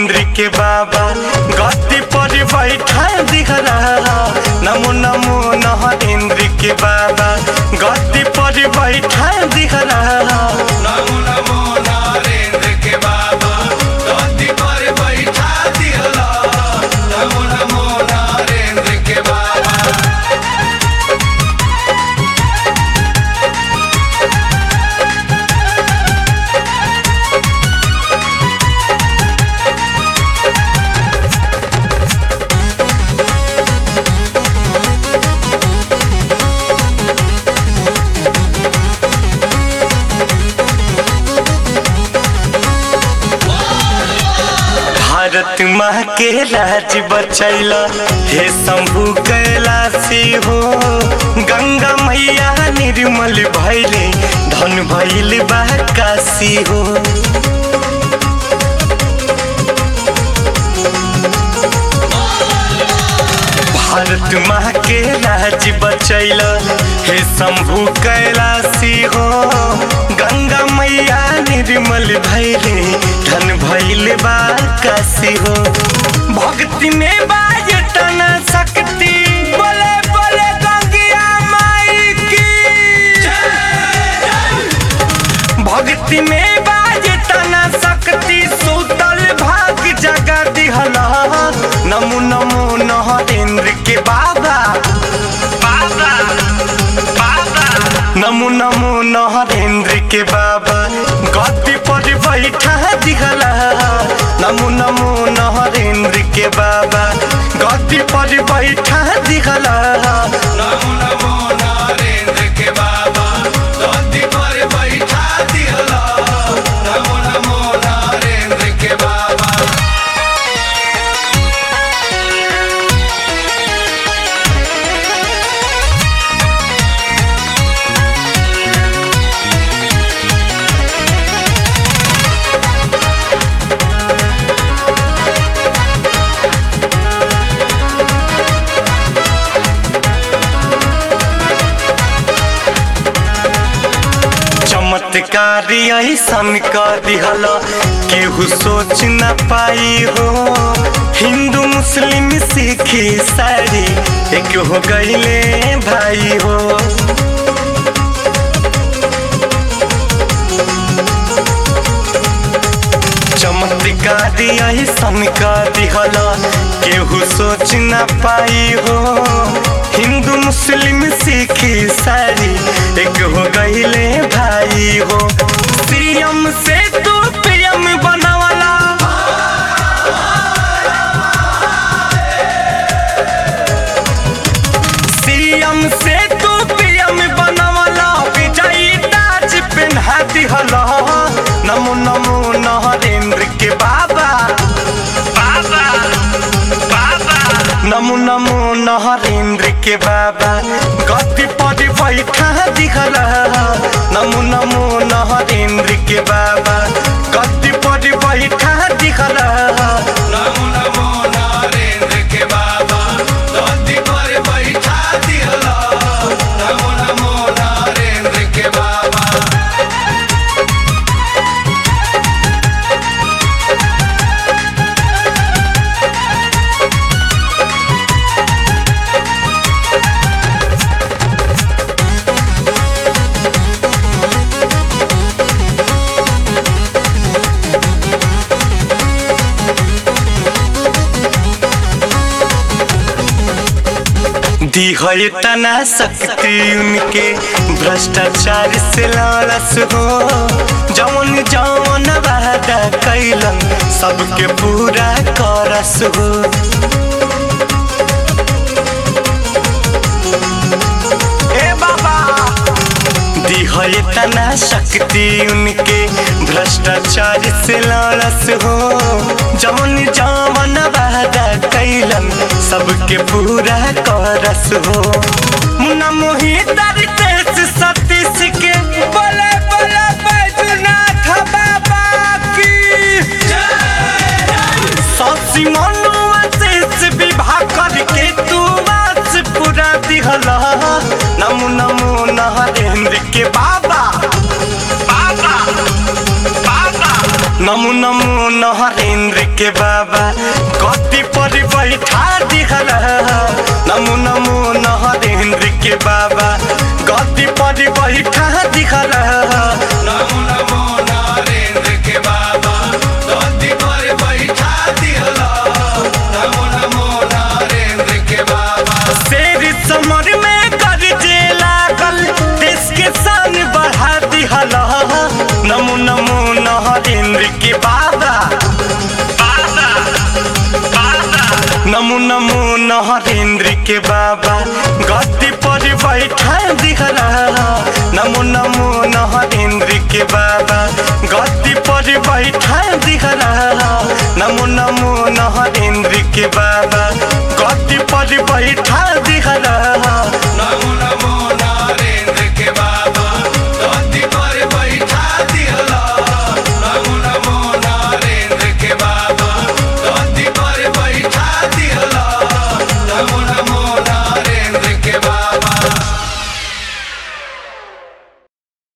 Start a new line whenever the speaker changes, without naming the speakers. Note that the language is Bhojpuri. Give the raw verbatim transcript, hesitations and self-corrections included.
नरेंद्र के बाबा गद्दी पर बैठा दिहला। नमो नमो नरेंद्र के बाबा गद्दी पर बैठा दिहला।
नमो नमो नरेंद्र के बाबा गद्दी पर बैठा दिहला। नमो नमो नरेंद्र के बाबा।
भारत माँ के राज बचैला हे शंभु कैलाशी हो। गंगा मैया निर्मल भैले धन भैल बा काशी हो। भारत माँ के राज बचैला हे शंभु कैलाशी हो। गंगा मैया निर्मल भैले धन भैल बा काशी हो। भक्ति में बाज तन शक्ति बोले बोले गंगिया माई की। भक्ति में बाज तन शक्ति सुतल भाग जगा दिहला। नमो नमो नरेंद्र के बाबा बाबा बाबा। नमो नमो नरेंद्र के बाबा गद्दी पर बैठा दिहला। नमो नमो नरेंद्र के बाबा गद्दी पर बैठा दिहला।
नमो नमो नरेंद्र के बाबा गद्दी पर बैठा दिहला। नमो नमो नरेंद्र के बाबा।
चमत्कारी ऐसन कर दिहला केहू सोच न पाई हो। हिंदू मुस्लिम सिख ईसाई एक हो गईले भाई हो। चमत्कारी ऐसन कर दिहला केहू सोच न पाई हो। हिंदू मुस्लिम सिख ईसाई एक हो गईले भाई हो। सीएम से तू पीएम बनवाला। सीएम से तू पीएम बनवाला विजयी ताज पहना दिहला। नमो नमो नरेंद्र के बाबा बाबा बाबा। नमो नमो नरेंद्र के बाबा गद्दी पर बैठा दिहला। नमो नमो नरेंद्र के बाबा गद्दी पर बैठा दिहला।
नमो नमो नरेंद्र के बाबा गद्दी पर बैठा दिहला। नमो नमो नरेंद्र के बाबा।
दी है तना शक्ति उनके भ्रष्टाचार से लालस हो। जवन जवन वादा कैलन सबके पूरा करस हो। ए बाबा दी है तना शक्ति उनके भ्रष्टाचार से लालस हो। जवन जवन वादा कैलन सबके पूरा करस हो। मुन्ना मोहितर तेज सतीश के बोले बोले बैजनाथ बाबा की। सौसी मनुआ शेष विवाह करके तू वास पूरा दिहला। नमो नमो नरेंद्र के बाबा बाबा बाबा। नमो नमो नरेंद्र के के बाबा गद्दी पर बैठा दिहला नमो नमो नरेंद्र के बाबा गद्दी पर बैठा दिहला
नमो नमो नरेंद्र के बाबा गद्दी पर बैठा दिहला नमो नमो नरेंद्र के बाबा
शेर समर में गरजे लागल देश के शान बढ़ा दिहला नमो नमो नरेंद्र के बाबा बाबा बाबा नमो नमो नरेंद्र के बाबा गद्दी पर बैठा दिहला नमो नमो नरेंद्र के बाबा गद्दी पर बैठा दिहला नमो नमो नरेंद्र के बाबा गद्दी पर बैठा